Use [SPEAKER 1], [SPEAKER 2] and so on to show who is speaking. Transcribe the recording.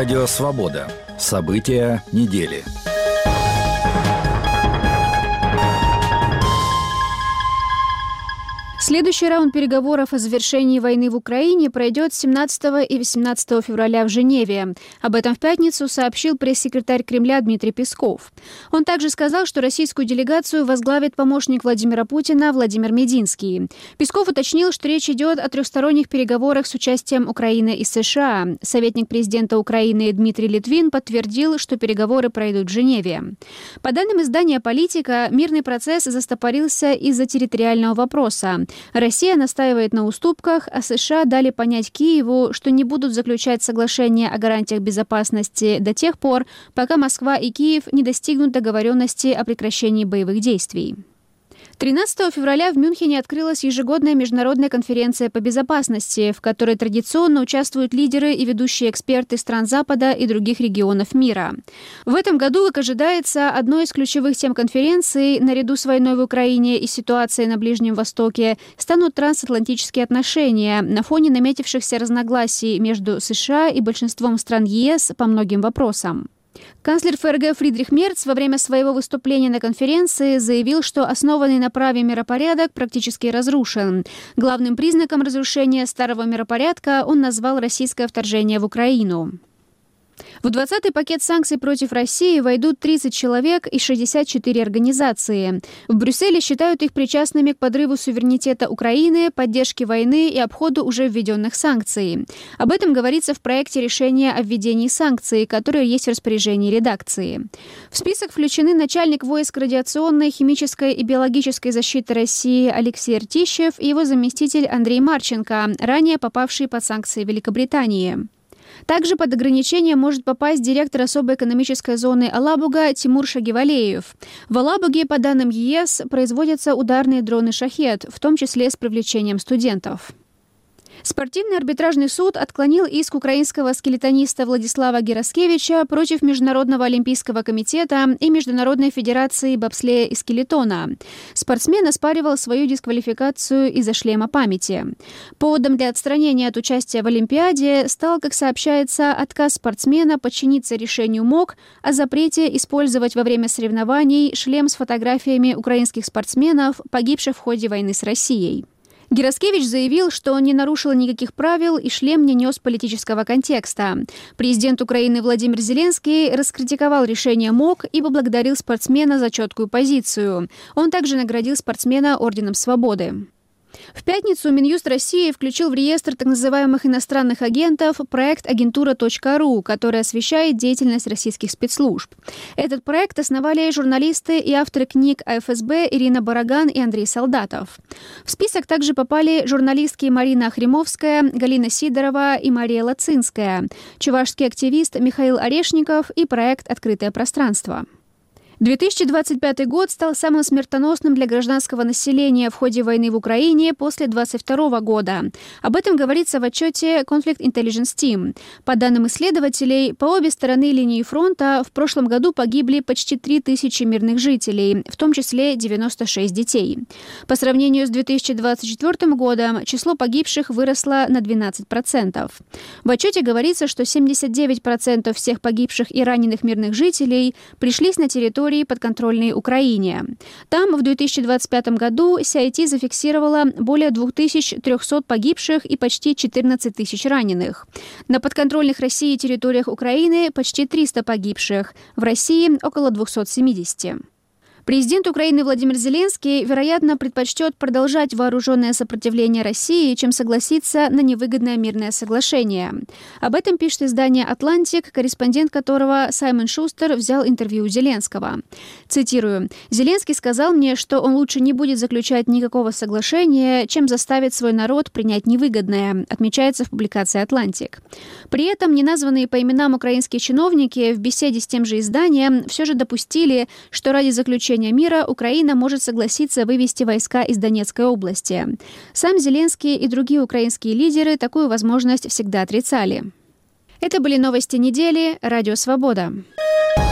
[SPEAKER 1] Радио «Свобода». События недели.
[SPEAKER 2] Следующий раунд переговоров о завершении войны в Украине пройдет 17 и 18 февраля в Женеве. Об этом в пятницу сообщил пресс-секретарь Кремля Дмитрий Песков. Он также сказал, что российскую делегацию возглавит помощник Владимира Путина Владимир Мединский. Песков уточнил, что речь идет о трехсторонних переговорах с участием Украины и США. Советник президента Украины Дмитрий Литвин подтвердил, что переговоры пройдут в Женеве. По данным издания «Политика», мирный процесс застопорился из-за территориального вопроса. Россия настаивает на уступках, а США дали понять Киеву, что не будут заключать соглашение о гарантиях безопасности до тех пор, пока Москва и Киев не достигнут договоренности о прекращении боевых действий. 13 февраля в Мюнхене открылась ежегодная международная конференция по безопасности, в которой традиционно участвуют лидеры и ведущие эксперты стран Запада и других регионов мира. В этом году, как ожидается, одной из ключевых тем конференции, наряду с войной в Украине и ситуацией на Ближнем Востоке, станут трансатлантические отношения на фоне наметившихся разногласий между США и большинством стран ЕС по многим вопросам. Канцлер ФРГ Фридрих Мерц во время своего выступления на конференции заявил, что основанный на праве миропорядок практически разрушен. Главным признаком разрушения старого миропорядка он назвал российское вторжение в Украину. В 20-й пакет санкций против России войдут 30 человек и 64 организации. В Брюсселе считают их причастными к подрыву суверенитета Украины, поддержке войны и обходу уже введенных санкций. Об этом говорится в проекте решения о введении санкций, которое есть в распоряжении редакции. В список включены начальник войск радиационной, химической и биологической защиты России Алексей Ртищев и его заместитель Андрей Марченко, ранее попавшие под санкции Великобритании. Также под ограничение может попасть директор особой экономической зоны Алабуга Тимур Шагивалеев. В Алабуге, по данным ЕС, производятся ударные дроны «Шахед», в том числе с привлечением студентов. Спортивный арбитражный суд отклонил иск украинского скелетониста Владислава Гераскевича против Международного олимпийского комитета и Международной федерации бобслея и скелетона. Спортсмен оспаривал свою дисквалификацию из-за шлема памяти. Поводом для отстранения от участия в Олимпиаде стал, как сообщается, отказ спортсмена подчиниться решению МОК о запрете использовать во время соревнований шлем с фотографиями украинских спортсменов, погибших в ходе войны с Россией. Гераскевич заявил, что он не нарушил никаких правил и шлем не нес политического контекста. Президент Украины Владимир Зеленский раскритиковал решение МОК и поблагодарил спортсмена за четкую позицию. Он также наградил спортсмена Орденом Свободы. В пятницу Минюст России включил в реестр так называемых иностранных агентов проект «Агентура.ру», который освещает деятельность российских спецслужб. Этот проект основали журналисты и авторы книг о ФСБ Ирина Бараган и Андрей Солдатов. В список также попали журналистки Марина Охримовская, Галина Сидорова и Мария Лацинская, чувашский активист Михаил Орешников и проект «Открытое пространство». 2025 год стал самым смертоносным для гражданского населения в ходе войны в Украине после 2022 года. Об этом говорится в отчете Conflict Intelligence Team. По данным исследователей, по обе стороны линии фронта в прошлом году погибли почти 3000 мирных жителей, в том числе 96 детей. По сравнению с 2024 годом число погибших выросло на 12%. В отчете говорится, что 79% всех погибших и раненых мирных жителей пришлись на территории, подконтрольной Украине. Там в 2025 году CIT зафиксировала более 2300 погибших и почти 14 тысяч раненых. На подконтрольных России территориях Украины почти 300 погибших, в России около 270. Президент Украины Владимир Зеленский, вероятно, предпочтет продолжать вооруженное сопротивление России, чем согласиться на невыгодное мирное соглашение. Об этом пишет издание «Атлантик», корреспондент которого Саймон Шустер взял интервью у Зеленского. Цитирую: «Зеленский сказал мне, что он лучше не будет заключать никакого соглашения, чем заставить свой народ принять невыгодное», отмечается в публикации «Атлантик». При этом неназванные по именам украинские чиновники в беседе с тем же изданием все же допустили, что ради заключения мира Украина может согласиться вывести войска из Донецкой области. Сам Зеленский и другие украинские лидеры такую возможность всегда отрицали. Это были новости недели. Радио «Свобода».